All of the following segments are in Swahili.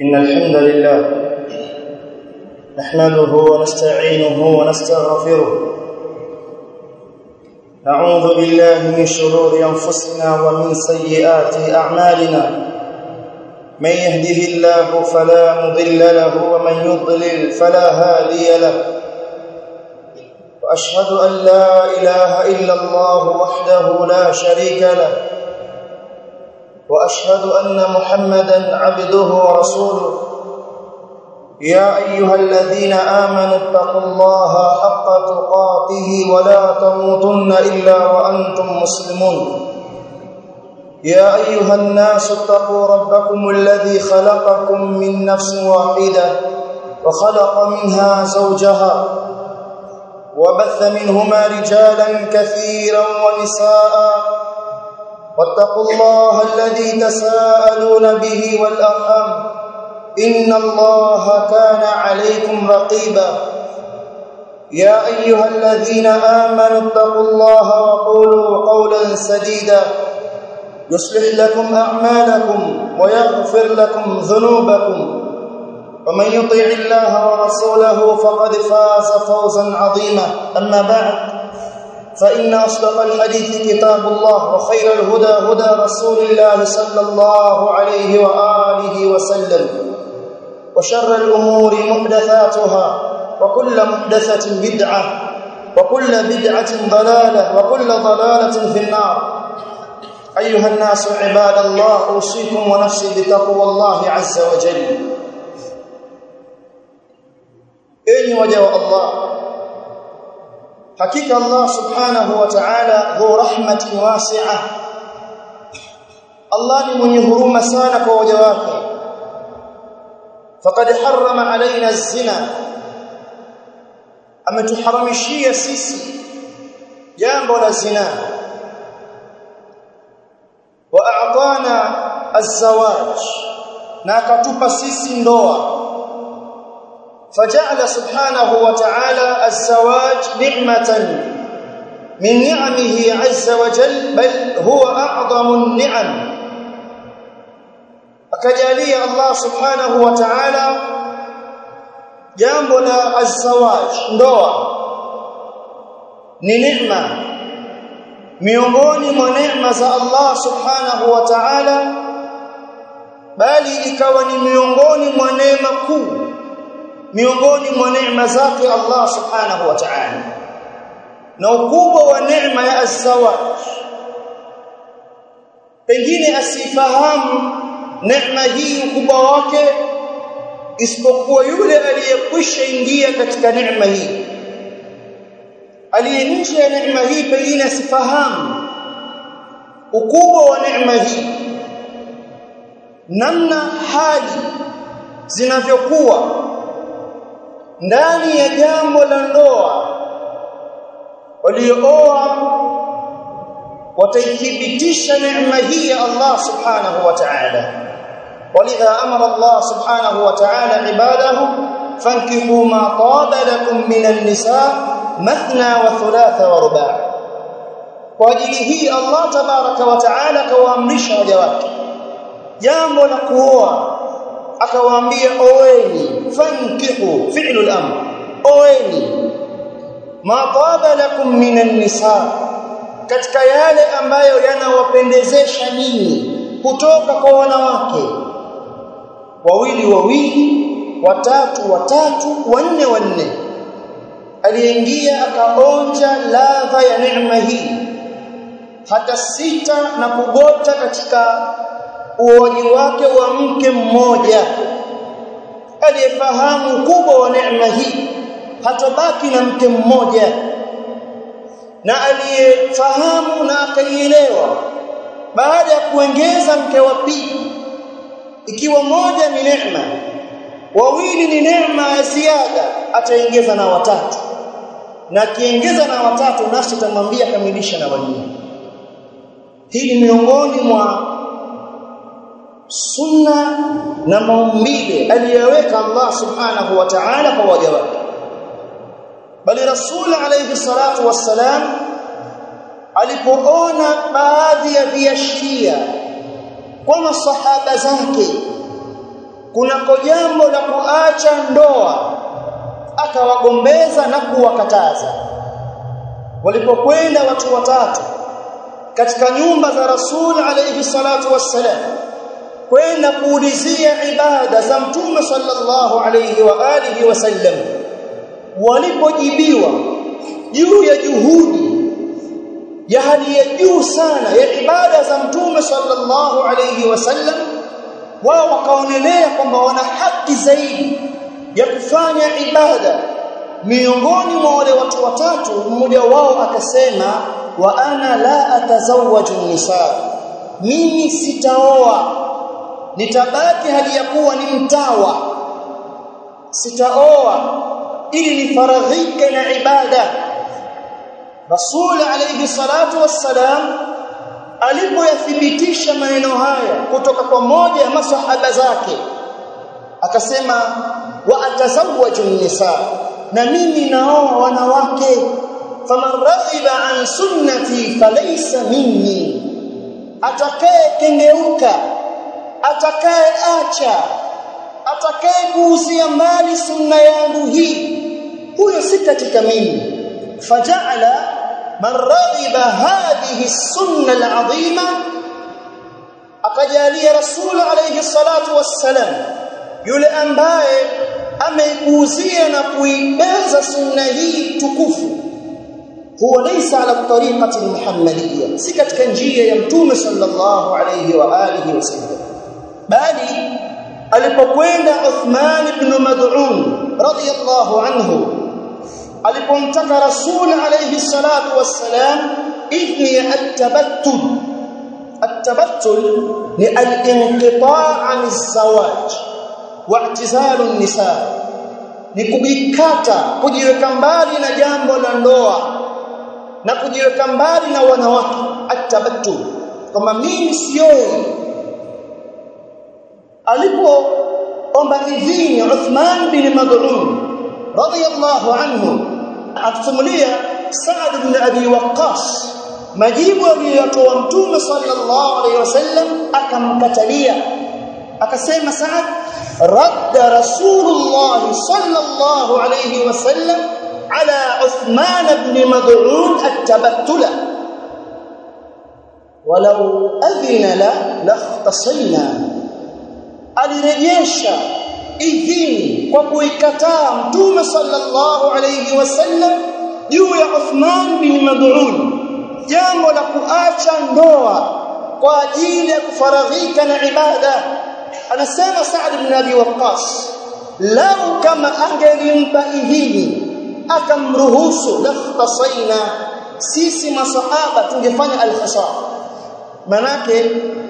إن الحمد لله نحمده ونستعينه ونستغفره نعوذ بالله من شرور أنفسنا ومن سيئات أعمالنا من يهده الله فلا مضل له ومن يضلل فلا هادي له وأشهد أن لا إله إلا الله وحده لا شريك له وأشهد أن محمدًا عبده ورسوله يا أيها الذين آمنوا اتقوا الله حق تقاته ولا تموتن إلا وأنتم مسلمون يا أيها الناس اتقوا ربكم الذي خلقكم من نفس واحدة وخلق منها زوجها وبث منهما رجالا كثيرا ونساء واتقوا الله الذي تساءلون به والأرحام إن الله كان عليكم رقيبا يا أيها الذين آمنوا اتقوا الله وقولوا قولا سديدا يصلح لكم أعمالكم ويغفر لكم ذنوبكم ومن يطع الله ورسوله فقد فاز فوزا عظيما أما بعد فإن أصدق الحديث كتاب الله وخير الهدى هدى رسول الله صلى الله عليه وآله وسلم وشر الأمور محدثاتها وكل محدثة بدعة وكل بدعة ضلالة وكل ضلالة في النار أيها الناس عباد الله أوصيكم ونفسي بتقوى الله عز وجل إني وجه الله hakika Allah subhanahu wa ta'ala dhu rahmatin wasi'ah Allah ni mwenye huruma sana kwa waja wake faqad harrama alaina az-zina ametuharamishia sisi jambo la zina wa a'tana az-zawaj na akatupa sisi ndoa فجعل سبحانه وتعالى الزواج نعمة من نعمه عز وجل بل هو أعظم النعم أكجالي الله سبحانه وتعالى جنب الزواج ndoa ni neema miongoni mwa neema za Allah subhanahu wa ta'ala bali ikawa ni miongoni mwa neema kuu miongoni mwa neema zake Allah subhanahu wa ta'ala na ukubwa wa neema ya az-zawaj pengine asifahamu neema hii ukubwa wake isipokuwa yule aliyekwisha ingia katika neema hii aliye nje ya neema hii pengine asifahamu ukubwa wa neema hii namna hali zinavyokuwa ndani ya jambo la ndoa waliooa wataithibitisha neema hii ya Allah subhanahu wa ta'ala walidha amara Allah subhanahu wa ta'ala ibadahu fankihu ma taba lakum minan nisa mathna wa thulatha wa ruba' kwa ajili hii Allah tabaraka wa ta'ala kawaamrisha waja wake jambo la kuoa akawaambia oweni fankihu fi'lul amr oweni ma taba lakum minan nisa katika yale ambayo yanawapendezesha ninyi kutoka kwa wanawake wawili watatu wanne aliingia akaonja ladha ya neema hii hata sita na kugota katika uoji wake wa mke mmoja aliyefahamu ukubwa wa neema hii hatabaki na mke mmoja na aliyefahamu na akaielewa baada ya kuongeza mke wa pili ikiwa moja ni neema wawili ni neema ya ziada ataongeza na watatu na akiongeza na watatu nafsi tamwambia kamilisha na wanne hii ni miongoni mwa sunna na maumbile aliyoweka Allah subhanahu wa ta'ala kwa waja wake bali rasul alayhi salatu wassalam alipoona baadhi ya viashiria kwa masahaba zake kunako jambo la kuacha ndoa akawagombeza na kuwakataza. Walipokwenda watu watatu katika nyumba za Rasul alayhi salatu wassalam kwenda kuulizia ibada za Mtume sallallahu alayhi wa alihi wasallam, walipojibiwa juu ya juhudi ya hali ya juu sana ya ibada za Mtume sallallahu alayhi wasallam, wao wakaonelea kwamba wana haki zaidi ya kufanya ibada. Miongoni mwa wale watu watatu, mmoja wao akasema, wa ana la atazawwaju nisa, mimi sitaoa, nitabaki hali ya kuwa ni mtawa, sitaoa ili nifaradhike na ibada. Rasul alayhi salatu wassalam alipoyathibitisha maneno haya kutoka kwa moja ya masahaba zake, akasema, wa atazawwaju nisa, na mimi naoa wanawake, faman raghiba an sunnati falaysa minni, atakaye kengeuka, atakaye acha, atakaye kuuzia mbali sunna yangu hii, huyo si katika mimi. Faja'ala man raghiba hadhihi sunna al'azima, akajalia Rasul alayhi salatu wassalam yule ambaye ameikuuzia na kuibeza sunna hii tukufu, huwa laysa ala tariqati muhammadiyya, si katika njia ya Mtume sallallahu alayhi wa alihi wasallam. Bali alipokwenda Uthman ibn Mad'un radiyallahu anhu, alipomtaka Rasul alayhi salatu wassalam idhni at-tabattul. At-tabattul ni al-inqita' 'an az-zawaj wa'tizalu an-nisa, ni kujikata, kujiweka mbali na jambo la ndoa na kujiweka mbali na wanawake. At-tabattul, kama mimi sioi. Alipoomba idhini Uthman bin Mad'un radiyallahu anhu, akisimulia Sa'd ibn Abi Waqqas majibu aliyotoa Mtume sallallahu alayhi wasallam, akamkatalia, akasema Sa'd, radda Rasulullah sallallahu alayhi wasallam ala Uthman ibn Mad'un at-tabattula walau adhina la ikhtasayna. Alirejesha idhini kwa kuikataa Mtume sallallahu alayhi wasallam juu ya Uthman bin Mad'un jambo la kuacha ndoa kwa ajili ya kufaradhika na ibada. Anasema Sa'd ibn Abi Waqqas, lau kama angelimpa idhini akamruhusu, lakhtasaina, sisi masahaba tungefanya al-khasar, manake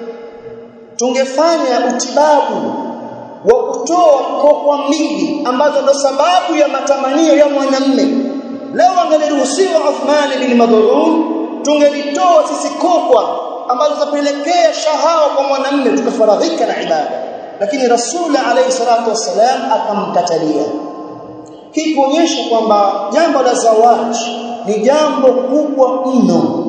tungefanya utibabu wa kutoa kokwa mbili ambazo ndo sababu ya matamanio ya mwanamume. Leo angeliruhusiwa Uthman bin Mad'un, tungelitoa sisi kokwa ambazo zapelekea shahawa kwa mwanamume, tukafaradhika na ibada. Lakini Rasul alayhi salatu wassalam akamkatalia. Hii kuonyesha kwamba jambo la zawaj ni jambo kubwa mno.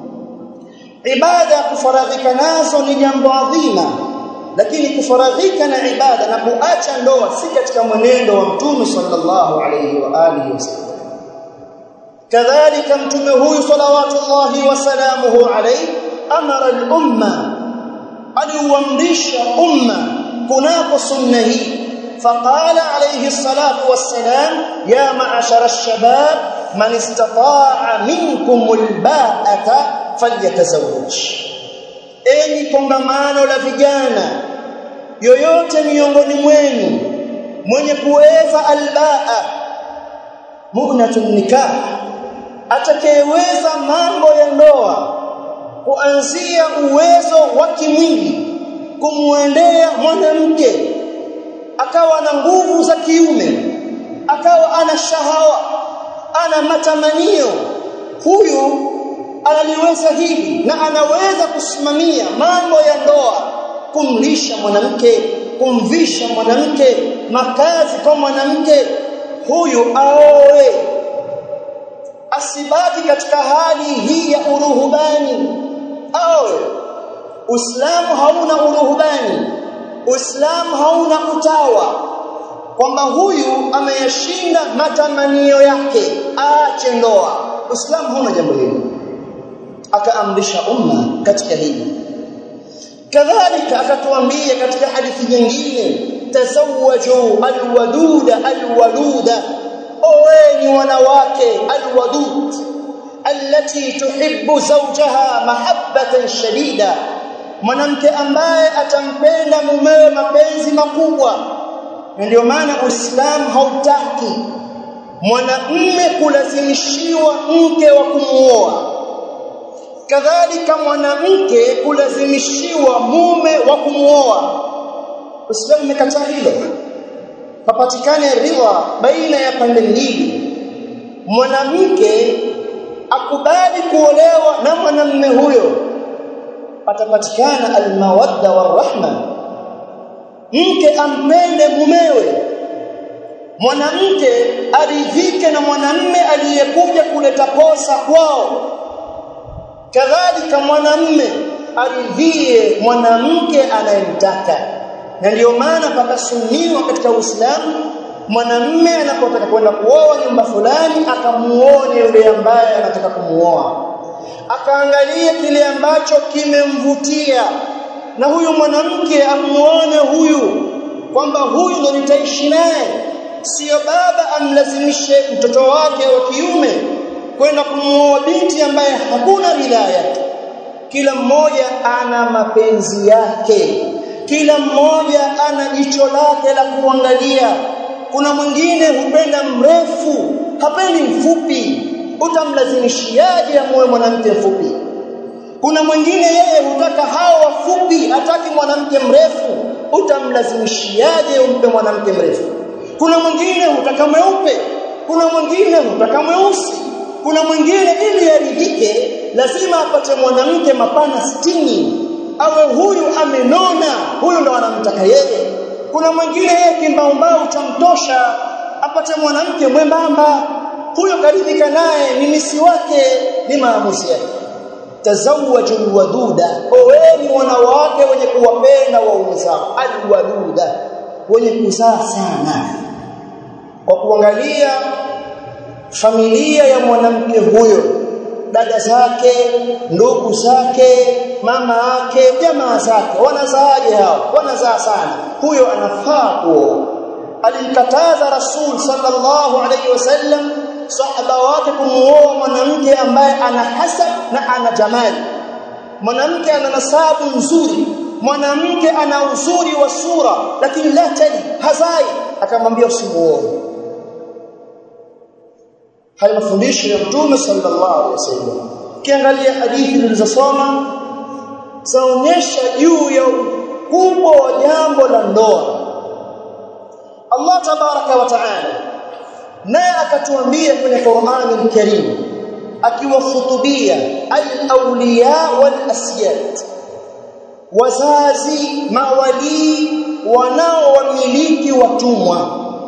Ibada ya kufaradhika nazo ni jambo adhima, lakini kufaradhika na ibada na kuacha ndoa si katika mwenendo wa Mtume sallallahu alayhi wa alihi wasallam. Kadhalika Mtume huyu salawatullahi wa salamuhu alayhi amara al-umma, aliuamrisha umma kunako sunna hii. Faqala alayhi الصلاه والسلام ya ma'ashara ash-shabab man istata'a minkum al-ba'ata falyatazawwaj, enyi kongamano la vijana, yoyote miongoni mwenu mwenye kuweza al-ba'a, mu'natun nikah, atakayeweza mambo ya ndoa, kuanzia uwezo wa kimwili kumwendea mwanamke, akawa na nguvu za kiume, akawa ana shahawa, ana matamanio, huyu analiweza hili na anaweza kusimamia mambo ya ndoa, kumlisha mwanamke, kumvisha mwanamke, makazi kwa mwanamke, huyu aoe, asibaki katika hali hii ya uruhubani, aoe. Uislamu hauna uruhubani, Uislamu hauna utawa kwamba huyu ameyashinda matamanio yake aache ndoa. Uislamu hauna jambo hilo, akaamrisha umma katika hili. Kadhalika akatuambia katika hadithi nyingine, tazawwaju alwaduda alwaluda, oweni wanawake alwadud allati tuhibbu zawjaha mahabbatan shadida, mwanamke ambaye atampenda mumewe mapenzi makubwa. Ndio maana Uislamu hautaki mwanamume kulazimishiwa mke wa kumuoa, kadhalika mwanamke kulazimishiwa mume wa kumuoa. Uislamu umekataa hilo. Papatikane ridha baina ya pande mbili, mwanamke akubali kuolewa na mwanamume huyo, atapatikana almawadda warahma, mke ampende mumewe, mwanamke aridhike na mwanamume aliyekuja kuleta kosa kwao, kadhalika mwanamume aridhie mwanamke anayemtaka. Na ndio maana pakasuniwa katika Uislamu, mwanamume anapotaka kwenda kuoa nyumba fulani akamuone yule ambaye anataka kumuoa, akaangalia kile ambacho kimemvutia, na huyu mwanamke amuone huyu kwamba huyu ndo nitaishi naye. Sio baba amlazimishe mtoto wake wa kiume kwenda kumuoa binti ambaye hakuna wilaya. Kila mmoja ana mapenzi yake, kila mmoja ana jicho lake la kuangalia. Kuna mwingine hupenda mrefu, hapendi mfupi, utamlazimishiaje amuoe mwanamke mfupi? Kuna mwingine yeye hutaka hao wafupi, hataki mwanamke mrefu, utamlazimishiaje umpe mwanamke mrefu? Kuna mwingine hutaka mweupe, kuna mwingine hutaka mweusi, kuna mwingine ili aridhike lazima apate mwanamke mapana 60, awe huyu amenona, huyu ndo anamtaka yeye. Kuna mwingine yeye kimbaumbau chamtosha, apate mwanamke mwembamba, huyo karidhika naye, ni misi wake, ni maamuzi yake. Tazawwaju alwaduda, oweni wanawake wenye kuwapenda waume zao, alwaduda, wenye kuzaa sana, kwa kuangalia familia ya mwanamke huyo, dada zake, ndugu zake, mama yake, jamaa zake, wanazaaje hao? Wanazaa sana, huyo anafaa kuoa. Alimkataza Rasul sallallahu alayhi wasallam sahaba wake kumuoa mwanamke ambaye ana hasab na ana jamali. Mwanamke ana nasabu nzuri, mwanamke ana uzuri wa sura, lakini la tali, hazai, akamwambia usimuoe. Haya mafundisho ya Mtume sallallahu alaihi wasallam. Kiangalia hadithi zilizosoma zaonyesha juu ya ukubwa wa jambo la ndoa. Allah tabaraka wa taala naye akatuambia kwenye Qur'ani al-Karim, akiwahutubia al-awliya wal-asiyat, wazazi, mawali wanaowamiliki watumwa,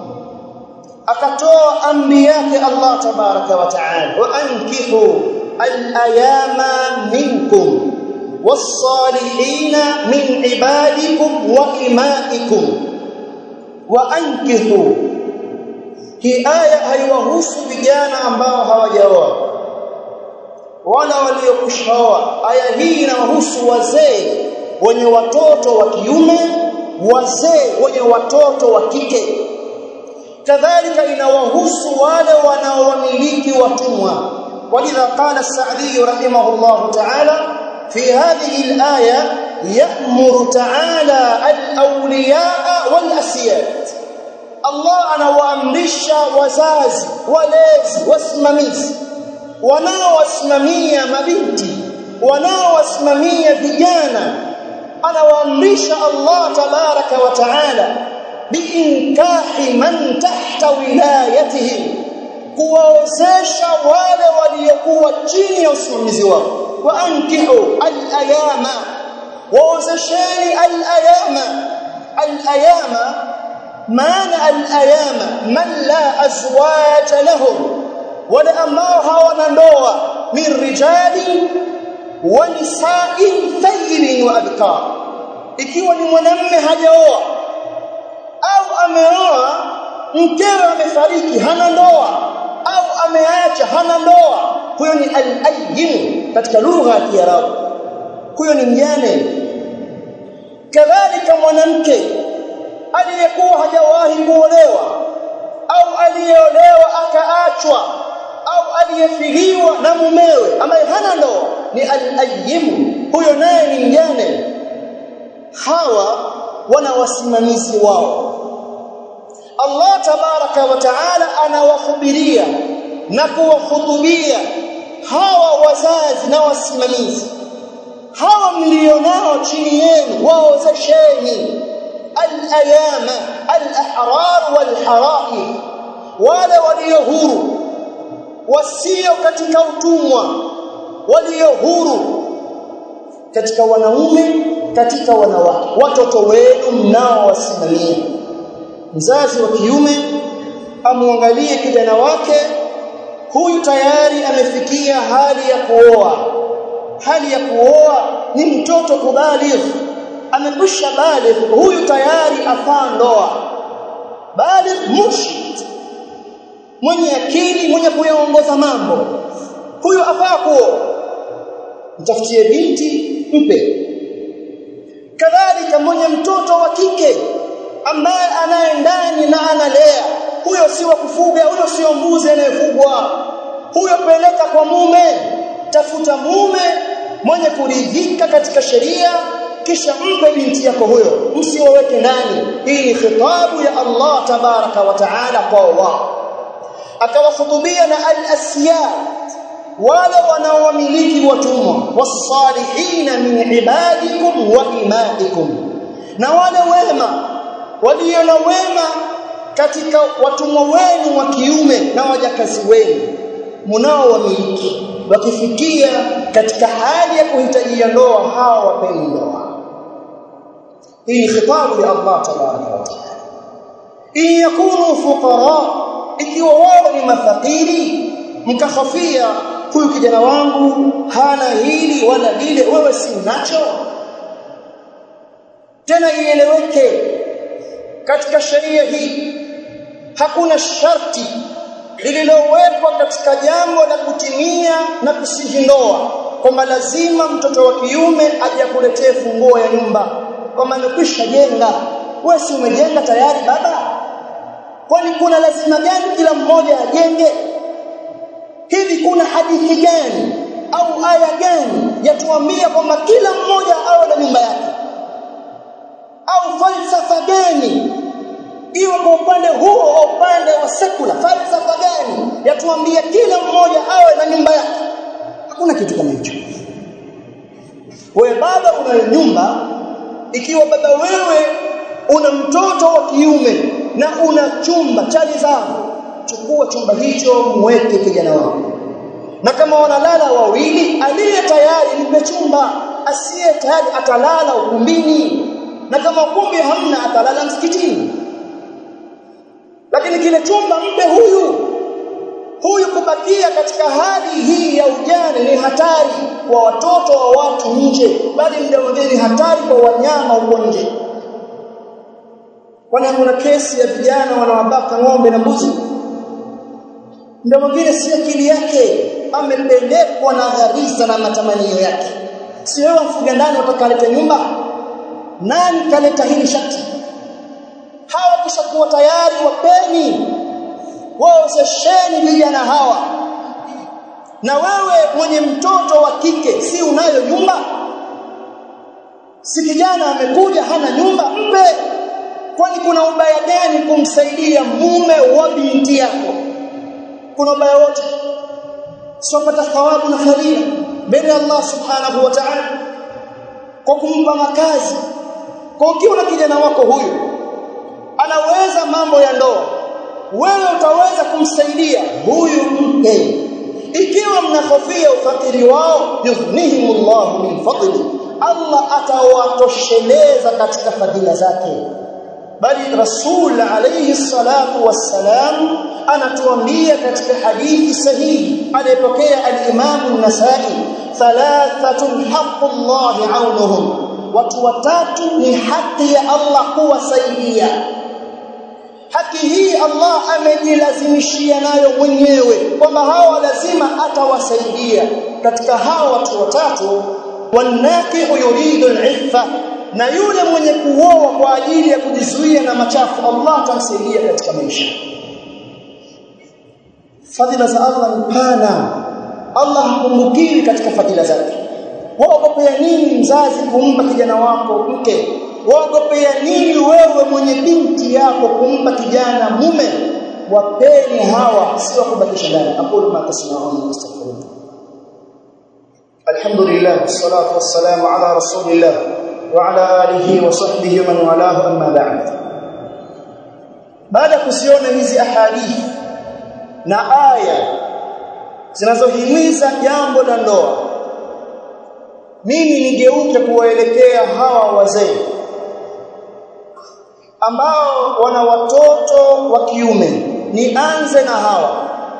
akatoa amri yake Allah tabaraka wa taala, wa ankihu al-ayama minkum was-salihina min ibadikum wa imaikum wa ankihu. Hii aya haiwahusu vijana ambao hawajaoa wala waliokushaoa. Aya hii inawahusu wazee wenye watoto wa kiume, wazee wenye watoto wa kike. Kadhalika inawahusu wale wanaowamiliki watumwa. Walidha qala as-Sa'di rahimahullah ta'ala fi hadhihi al-aya ya'muru ta'ala al-awliya'a wal-asiyat. Allah anawaamrisha wazazi, walezi, wasimamizi wanaowasimamia mabinti, wanaowasimamia vijana, anawaamrisha Allah tabaraka wa taala biinkahi man tahta wilayatihim, kuwaozesha wale waliokuwa chini ya usimamizi wao. Wa ankihu al-ayama, waozesheni al-ayama. Al-ayama maana al-ayama man la azwaja lahum, wale ambao hawana ndoa, min rijali wa nisa'in thayyibin wa abkar, ikiwa ni mwanamume hajaoa au ameoa mkewe amefariki hana ndoa au ameacha hana ndoa, huyo ni al-ayyim katika lugha ya Kiarabu, huyo ni mjane. Kadhalika mwanamke aliyekuwa hajawahi kuolewa au aliyeolewa akaachwa au aliyefiliwa na mumewe ambaye hana ndoa ni al-ayyim, huyo naye ni mjane. Hawa wana wasimamizi wao. Allah tabaraka wa taala anawahubiria na kuwahutubia hawa wazazi na wasimamizi. Hawa mlionao chini yenu waozesheni al-ayama al-ahrar wal-harair, wale walio huru wasio katika utumwa, walio huru katika wanaume, katika wanawake. Watoto wenu mnao wasimamia. Mzazi wa kiume amwangalie kijana wake, huyu tayari amefikia hali ya kuoa. Hali ya kuoa ni mtoto kubaligh, amekwisha baligh, huyu tayari afaa ndoa. Baligh murshid, mwenye akili, mwenye kuyaongoza mambo, huyu afaa kuoa. Mtafutie binti mpe. Kadhalika mwenye mtoto wa kike ambaye anaye ndani na analea, huyo si wa kufuga, huyo sio mbuzi anayefugwa, huyo peleka kwa mume. Tafuta mume mwenye kuridhika katika sheria, kisha mpe binti yako huyo, msiwaweke ndani. Hii ni khitabu ya Allah tabaraka wa taala kwa wao. Akawahutubia na al-asyad, wale wanaowamiliki watumwa, was-salihina min ibadikum wa imaikum, na wale wema walio na wema katika watumwa wenu wa kiume na wajakazi wenu mnaowamiliki, wakifikia katika hali ya kuhitajia ndoa, hawa wapeni ndoa. Hii ni khitabu ya Allah tabaraka wa taala. In yakunu fuqara, ikiwa wao ni mafakiri, mkahofia huyu kijana wangu hana hili wala lile, wewe si unacho. Tena ieleweke katika sheria hii hakuna sharti lililowekwa katika jambo la kutimia na kusihi ndoa kwamba lazima mtoto wa kiume aje kuletea funguo ya nyumba, kama amekwisha jenga. Wewe si umejenga tayari baba? Kwani kuna lazima gani kila mmoja ajenge? Hivi kuna hadithi gani au aya gani yatuambia kwamba kila mmoja awe na nyumba yake? Au falsafa gani iwe kwa upande huo au upande wa sekula? Falsafa gani yatuambia kila mmoja awe na nyumba yake? Hakuna kitu kama hicho. Wewe baba una nyumba, ikiwa baba wewe una mtoto wa kiume na una chumba cha ridhafu, chukua chumba hicho muweke kijana wako. Na kama wanalala wawili, aliye tayari mpe chumba, asiye tayari atalala ukumbini, na kama ukumbi hamna atalala msikitini. Lakini kile chumba mpe huyu. Kubakia katika hali hii ya ujane ni hatari kwa watoto wa watu nje, bali muda mwingine ni hatari kwa wanyama huko nje. Kwani kuna kesi ya vijana wanawabaka ng'ombe na mbuzi. Muda mwingine si akili yake, amepelekwa na ghariza na matamanio yake. Si wewe mfuga ndani utakaleta nyumba? Nani kaleta hili shati? Hawa kishakuwa tayari, wapeni, waozesheni vijana hawa. Na wewe mwenye mtoto wa kike, si unayo nyumba? Si kijana amekuja hana nyumba, mpe. Kwani kuna ubaya gani kumsaidia mume wa binti yako? Kuna ubaya wote? Sipata thawabu na fadhila mbele ya Allah subhanahu wa ta'ala kwa kumpa makazi. Kwa ukiwa na kijana wako huyu anaweza mambo ya ndoa, wewe utaweza kumsaidia huyu mke. Ikiwa mnahofia ufakiri wao, yughnihimullahu min fadli, Allah atawatosheleza katika fadhila zake. Bali Rasul alayhi salatu wassalam anatuambia katika hadithi sahihi aliyepokea al-Imam an-Nasa'i, thalathatun haqqullahi 'aunuhum, watu watatu ni haki ya Allah kuwasaidia. Haki hii Allah amejilazimishia nayo mwenyewe kwamba hawa lazima atawasaidia. Katika hao watu watatu, wanakihu yuridu al-iffa, na yule mwenye kuoa kwa ajili ya kujizuia na machafu, Allah atamsaidia katika maisha. Fadhila za Allah ni pana. Allah hakumbukiwi katika fadhila zake. Waogopea nini mzazi kumpa kijana wako mke? Waogopea nini wewe mwenye binti yako kumpa kijana mume? Wapeni hawa, sio kubakisha ndani. Aqulu ma tasma'un astaghfirullah. Alhamdulillah, wassalatu wassalamu ala rasulillah wa ala alihi wa sahbihi wa man walahu, amma ba'd. Baada kusiona hizi ahadithi na aya zinazohimiza jambo la ndoa, mimi nigeuke kuwaelekea hawa wazee ambao wana watoto wa kiume. Nianze na hawa.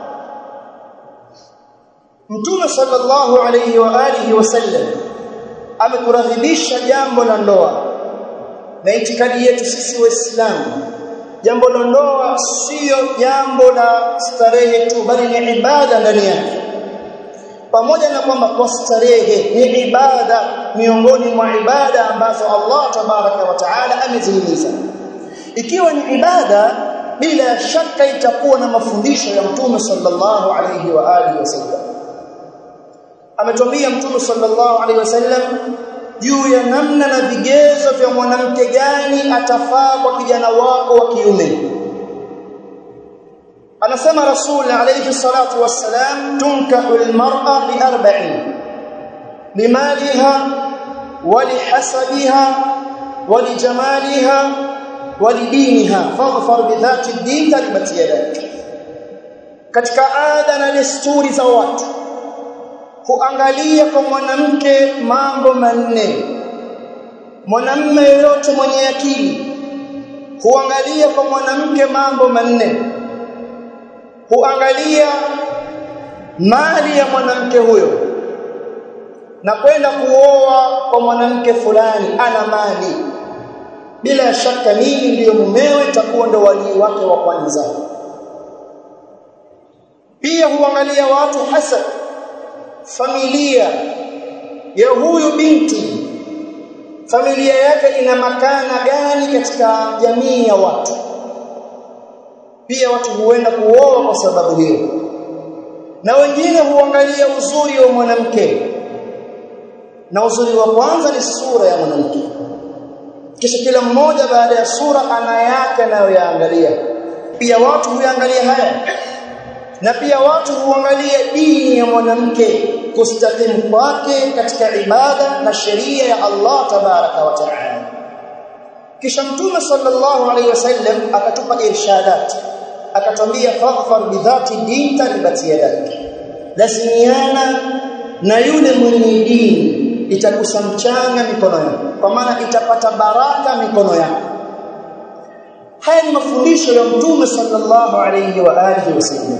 Mtume sallallahu alayhi wa alihi wasallam amekuradhibisha jambo la ndoa, na itikadi yetu sisi Waislamu, jambo la ndoa sio jambo la starehe tu, bali ni ibada ndani yake. Pamoja na kwamba kwa starehe ni ibada miongoni mwa ibada ambazo Allah tabaraka wa taala amezihimiza. Ikiwa ni ibada, bila shaka itakuwa na mafundisho ya Mtume sallallahu alayhi wa alihi wasallam. Ametuambia Mtume sallallahu alayhi wasallam juu ya namna na vigezo vya mwanamke gani atafaa kwa kijana wako wa kiume. Anasema Rasul alayhi salatu wassalam, tunkahu almar'a bi arba'in: limaliha wa lihasabiha wa lijamaliha wa lidiniha fadhfar bi dhati ad-din taribat yadak. Katika ada na desturi za watu huangalia kwa mwanamke mambo manne. Mwanamume yote mwenye akili huangalia kwa mwanamke mambo manne. Huangalia mali ya mwanamke huyo, na kwenda kuoa kwa mwanamke fulani ana mali, bila shaka mimi ndiyo mumewe, takuwa ndo wali wake wa kwanza. Pia huangalia watu hasa familia ya huyu binti, familia yake ina makana gani katika jamii ya watu. Pia watu huenda kuoa kwa sababu hiyo. Na wengine huangalia uzuri wa mwanamke, na uzuri wa kwanza ni sura ya mwanamke, kisha kila mmoja baada ya sura ana yake anayoyaangalia. Pia watu huangalia haya, na pia watu huangalia dini ya mwanamke, kustakimu kwake katika ibada na sheria ya Allah tabaraka wa taala. Kisha Mtume sallallahu alayhi wasallam akatupa irshadat, akatwambia faghfar bidhati din taribat yadak, lazimiana na yule mwenye dini, itakusamchanga mikono yako, kwa maana itapata baraka mikono yako. Haya ni mafundisho ya Mtume sallallahu alayhi wa alihi wasallam,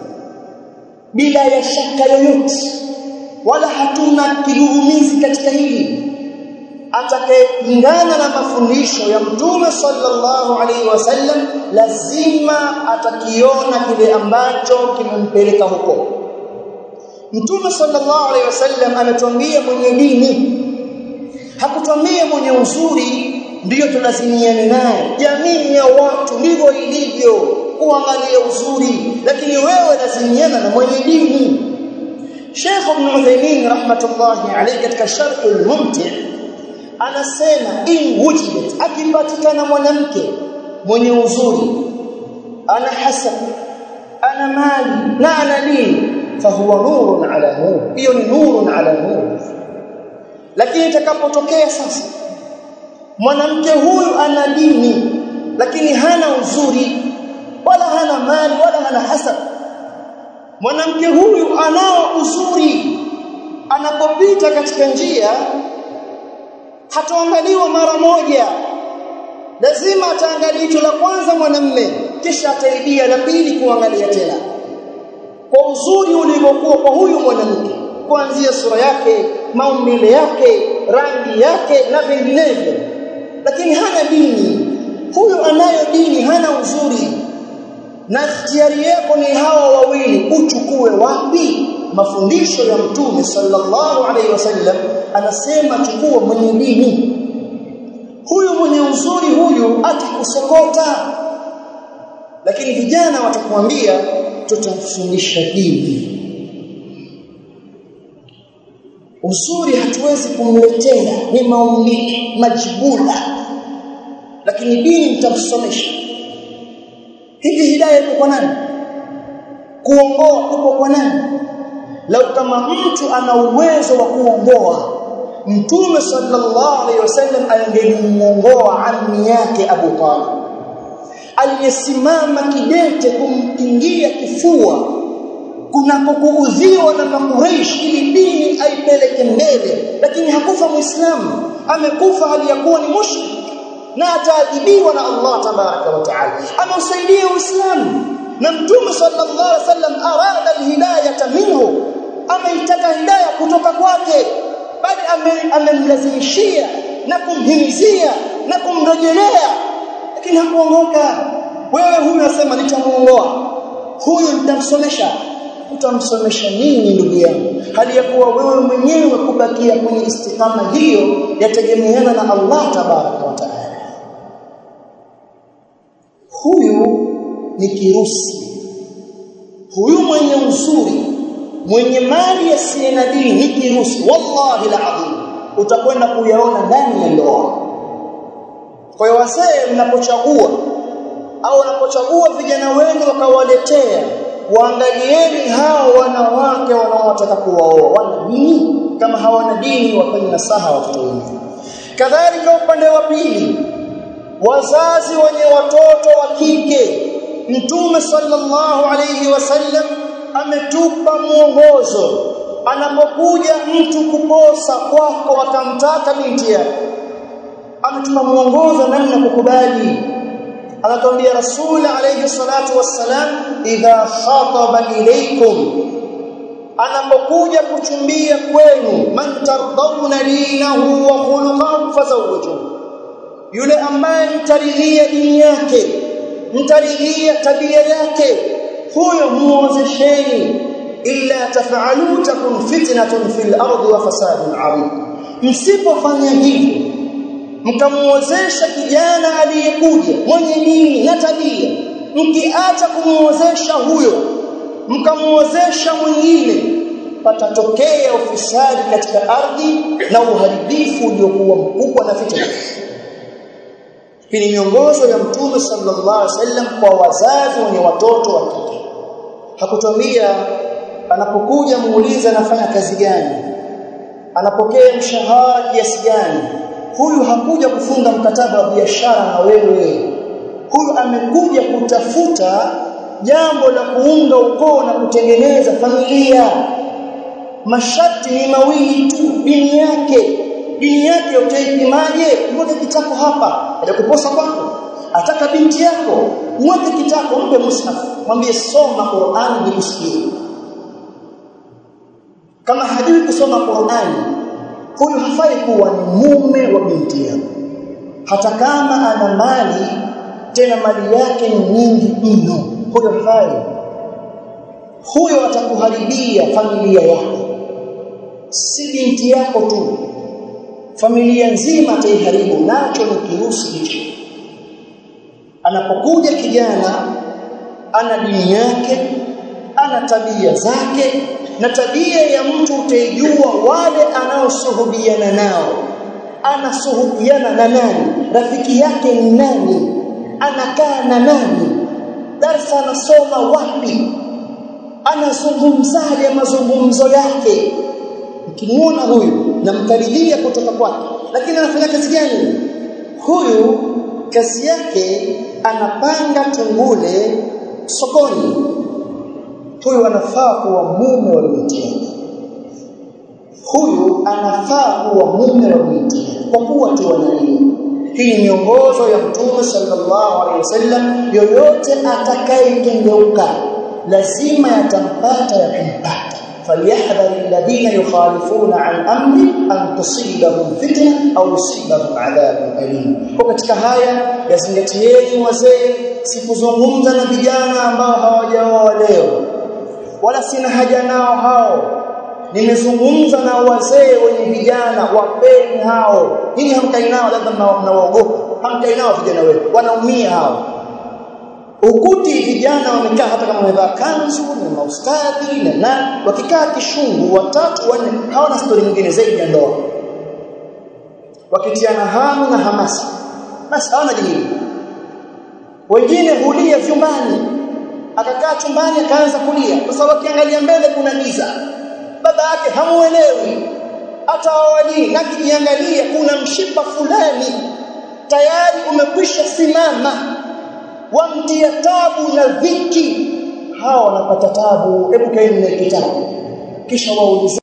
bila ya shaka yoyote, wala hatuna kigugumizi katika hili. Atakayepingana na mafundisho ya Mtume sallallahu alaihi wasallam lazima atakiona kile ambacho kimempeleka huko. Mtume sallallahu alaihi wasallam ametuambia mwenye dini, hakutuambia mwenye uzuri ndiyo tulazimiane naye. Jamii ya watu ndivyo ilivyo, kuangalia uzuri, lakini wewe lazimiana na mwenye dini. Sheikh Ibn Uthaymeen rahmatullahi alayhi katika Sharh al-Mumti' anasema, in wujidat, akipatikana mwanamke mwenye uzuri, ana hasab, ana mali na ana dini, fahuwa nurun ala nur, hiyo ni nurun ala nur. Lakini itakapotokea sasa mwanamke huyu ana dini lakini hana uzuri, wala hana mali, wala hana hasab, mwanamke huyu anao uzuri, anapopita katika njia hataangaliwa mara moja, lazima ataangalia jicho la kwanza mwanamume, kisha ataidia la pili kuangalia tena kwa uzuri ulivyokuwa kwa huyu mwanamke. kuanzia sura yake, maumbile yake, rangi yake na vinginevyo, lakini hana dini. Huyo anayo dini hana uzuri. Na ikhtiyari yako ni hawa wawili, uchukue wapi? Mafundisho ya Mtume sallallahu alaihi wasallam anasema chukua mwenye dini. Huyu mwenye uzuri huyu akikusokota. Lakini vijana watakwambia tutamfundisha dini. Uzuri hatuwezi kumletea, ni maumbile majibula, lakini dini mtamsomesha. Hivi hidayah iko kwa nani? Kuongoa uko kwa nani? Lau kama mtu ana uwezo wa kuongoa, Mtume sallallahu alaihi wasallam angemuongoa ammi yake Abu Talib, aliyesimama kidete kumkingia kifua kunapokuudhiwa na Makuraish ili dini aipeleke mbele, lakini hakufa Muislamu, amekufa hali ya kuwa ni mushrik na ataadhibiwa na Allah tabaraka wa taala. Ameusaidia Uislamu na Mtume sallallahu alaihi wasallam arada alhidayata minhu, ameitaka hidayah kutoka kwake, bali amemlazimishia na kumhimizia na kumrejelea, lakini hakuongoka. Wewe huyu unasema nitamuongoa, huyu nitamsomesha. Utamsomesha nini ndugu yangu, hali ya kuwa wewe mwenyewe kubakia kwenye istiqama hiyo yategemeana na Allah tabaraka wa taala. Huyu ni kirusi. Huyu mwenye uzuri, mwenye mali asiye na dini ni kirusi, wallahi alazim. Utakwenda kuyaona ndani ya ndoa. Kwa hiyo wazee mnapochagua au wanapochagua vijana wenu wakawaletea, waangalieni hao wanawake wanaotaka kuwaoa wana dini. Kama hawana dini, wafanye nasaha watoto wenu. Kadhalika upande wa pili, wazazi wenye watoto wa kike, Mtume sallallahu alayhi wasallam ametupa mwongozo. Anapokuja mtu kuposa kwako wakamtaka binti yake, ametupa mwongozo namna kukubali. Anatuambia Rasul alayhi salatu wassalam, idha khataba ilaykum, anapokuja kuchumbia kwenu, man tardawna dinahu wa khuluquhu fazawwijuhu, yule ambaye mtaridhia dini yake, mtaridhia tabia yake, huyo muozesheni. Illa taf'alu takun fitnatun fil ardi wa fasadun 'arid. Msipofanya hivyo, mkamuozesha kijana aliyekuja mwenye dini na tabia, mkiacha kumuozesha huyo mkamuozesha mwingine, patatokea ufisadi katika ardhi na uharibifu uliokuwa mkubwa na fitna. Hii ni miongozo ya Mtume sallallahu alaihi wasallam kwa wazazi wenye watoto wa kike. Hakutuambia anapokuja muulize anafanya kazi gani, anapokea mshahara kiasi gani. Huyu hakuja kufunga mkataba wa biashara na wewe. Huyu amekuja kutafuta jambo la kuunga ukoo na kutengeneza familia. Masharti ni mawili tu, dini yake. Dini yake utaipimaje? Mweke kitako hapa, atakuposa kwako. Ataka binti yako, mweke kitako, mpe mushaf, mwambie soma Qur'an nikusikie. Kama hajui kusoma Qur'an, huyu hafai kuwa ni mume wa binti yako. Hata kama ana mali, tena mali yake ni nyingi mno, huyo hafai. Huyo atakuharibia familia yako. Si binti yako tu, familia nzima ataiharibu. Nacho ni kirusi hicho. Anapokuja kijana, ana dini yake, ana tabia zake, na tabia ya mtu utaijua wale anaosuhubiana nao. Anasuhubiana na nani? Rafiki yake ni nani? Anakaa na nani? Darasa anasoma wapi? Anazungumzaje mazungumzo yake? Ukimwona huyu na mkaridhia kutoka kwake, lakini anafanya kazi gani? Huyu kazi yake anapanga tungule sokoni. Huyu anafaa kuwa mume wa binti yake. Huyu anafaa kuwa mume wa binti yake kwa kuwa tu wanani. Hii ni miongozo ya Mtume sallallahu alaihi wasallam. Yoyote atakayekengeuka lazima yatampata ya kumpata. falyahdhar alladhina yukhalifuna an amri an tusibahum fitna au yusibahum adhabun alim. Kwa katika haya yazingatieni wazee, sikuzungumza na vijana ambao hawajaoa leo wala sina haja nao hao, nimezungumza na wazee wenye vijana, wapeni hao. Hili hamkai nao, labda mnawaogopa, hamkai nao vijana wetu, wanaumia hao. Ukuti vijana wamekaa hata kama wamevaa kanzu na maustadhi na wakikaa kishungu watatu wanne, hawana stori nyingine zaidi ya ndoa, wakitiana hamu na hamasa, basi hawana jingine. Wengine hulia vyumbani, akakaa chumbani akaanza kulia kwa sababu akiangalia mbele kuna giza, baba yake hamuelewi hata awali, na kijiangalia kuna mshipa fulani tayari umekwisha simama, wamtia tabu na dhiki. Hao wanapata tabu. Hebu kaeni kitabu kisha waulize